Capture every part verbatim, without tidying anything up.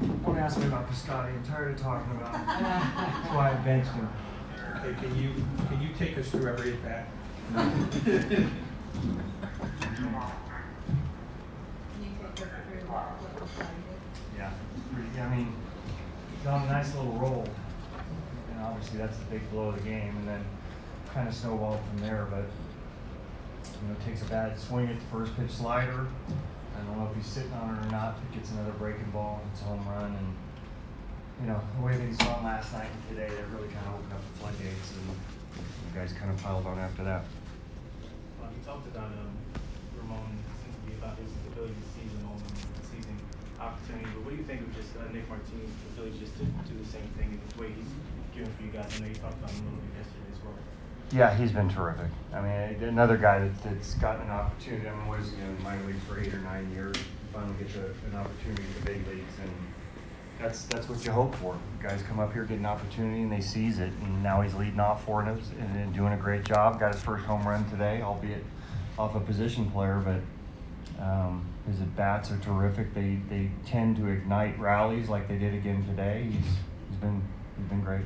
Don't ask me about Piscotti. I'm tired of talking about him. That's why I benched him. Okay, can you can you take us through every at bat? Yeah, pretty, I mean, he's on a nice little roll, and obviously that's the big blow of the game, and then kind of snowballed from there. But you know, takes a bad swing at the first pitch slider. I don't know if he's sitting on it or not. But gets another breaking ball, it's a home run, and you know the way things gone last night and today, that really kind of opened up the floodgates, and you guys kind of piled on after that. Well, you talked about um, Ramon Simply about his ability to seize a moment, seizing opportunity. But what do you think of just uh, Nick Martinez's ability just to do the same thing in the way he's doing for you guys? I know you talked about him a little bit yesterday as well. Yeah, he's been terrific. I mean, another guy that, that's gotten an opportunity. I mean, was you know in minor leagues for eight or nine years, finally gets a, an opportunity in the big leagues, and that's that's what you hope for. Guys come up here, get an opportunity, and they seize it. And now he's leading off for us and, and doing a great job. Got his first home run today, albeit off a position player, but um, his at bats are terrific. They they tend to ignite rallies like they did again today. He's he's been he's been great.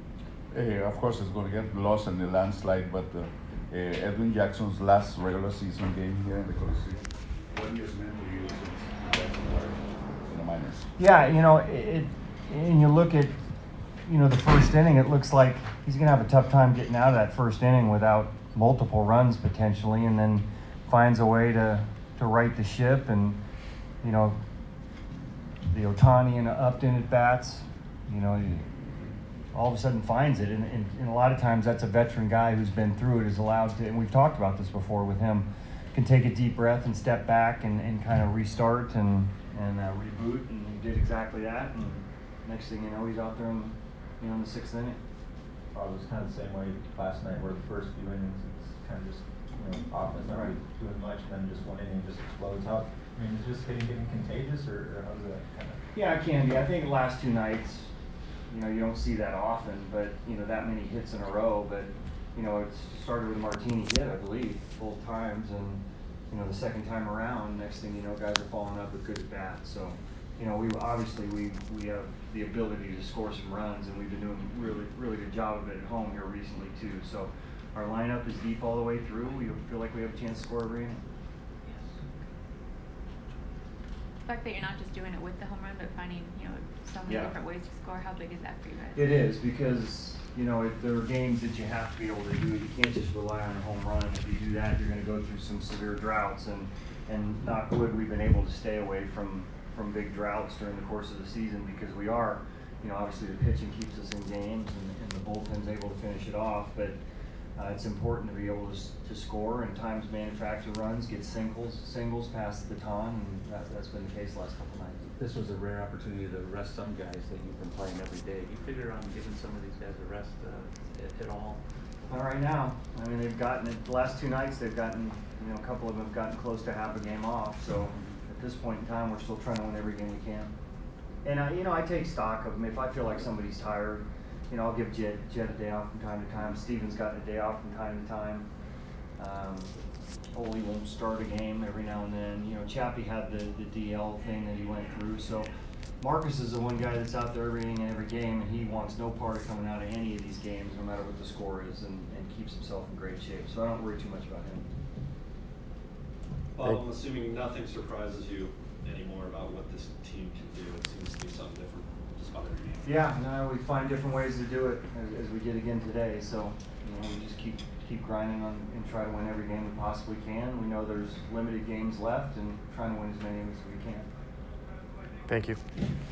Uh, of course, it's going to get lost in the landslide, but uh, uh, Edwin Jackson's last regular season game here in the Coliseum, what he has meant to you since you guys were in the minors? Yeah, you know, it, and you look at, you know, the first inning, it looks like he's going to have a tough time getting out of that first inning without multiple runs potentially, and then finds a way to, to right the ship. And, you know, the Ohtani and Upton at bats, you know, all of a sudden finds it. And, and, and a lot of times that's a veteran guy who's been through it, is allowed to, and we've talked about this before with him, can take a deep breath and step back and, and kind of restart and, and uh, reboot, and he did exactly that. And next thing you know, he's out there in, you know, in the sixth inning. Oh, it was kind of the same way last night, where the first few innings, it's kind of just, you know, offense not really doing much, and then just one inning just explodes. How, I mean, is it just getting, getting contagious, or, or how's that kind of? Yeah, it can be. I think the last two nights, you know, you don't see that often, but, you know, that many hits in a row. But, you know, it started with a Martini hit, I believe, both times. And, you know, the second time around, next thing you know, guys are following up with good at bats. So, you know, we obviously we, we have the ability to score some runs, and we've been doing a really, really good job of it at home here recently, too. So our lineup is deep all the way through. We feel like we have a chance to score every inning. The fact that you're not just doing it with the home run, but finding, you know, so many Yeah. different ways to score, how big is that for you guys? It is, because, you know, if there are games that you have to be able to do. You can't just rely on a home run. If you do that, you're going to go through some severe droughts. And, and knock wood, we've been able to stay away from, from big droughts during the course of the season, because we are, you know, obviously the pitching keeps us in games, and, and the bullpen's able to finish it off. But uh, it's important to be able to, to score, and times manufacture runs, get singles, singles past the baton, and that, that's been the case the last couple nights. This was a rare opportunity to rest some guys that you've been playing every day. Do you figure on giving some of these guys a rest uh, at, at all? Not right now. I mean, they've gotten it. The last two nights, they've gotten, you know, a couple of them have gotten close to half a game off. So at this point in time, we're still trying to win every game we can. And I, you know, I take stock of them. If I feel like somebody's tired, you know, I'll give Jet Jet a day off from time to time. Steven's gotten a day off from time to time. Um, Ole won't start a game every now and then. You know, Chappie had the, the D L thing that he went through. So Marcus is the one guy that's out there every inning and every game, and he wants no part of coming out of any of these games, no matter what the score is, and, and keeps himself in great shape. So I don't worry too much about him. Bob, I'm assuming nothing surprises you anymore about what this team can do. It seems to be something different just about every game. Yeah, no, we find different ways to do it, as, as we did again today. So, you know, we just keep keep grinding on and try to win every game we possibly can. We know there's limited games left, and trying to win as many as we can. Thank you.